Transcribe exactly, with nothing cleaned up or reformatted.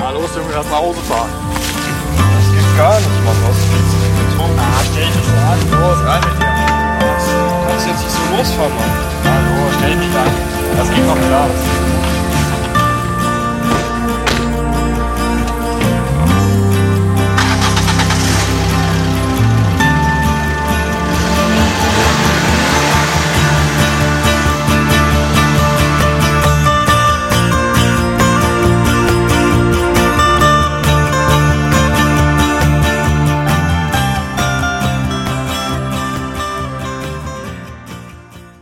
Na los, Junge, lass nach Hause fahren. Das geht gar nicht, Mann. Was willst du denn betrunken? Ah, stell dich nicht an. Los, rein mit dir. Du kannst jetzt nicht so losfahren, Mann. Hallo, stell dich nicht an. Das geht noch klar.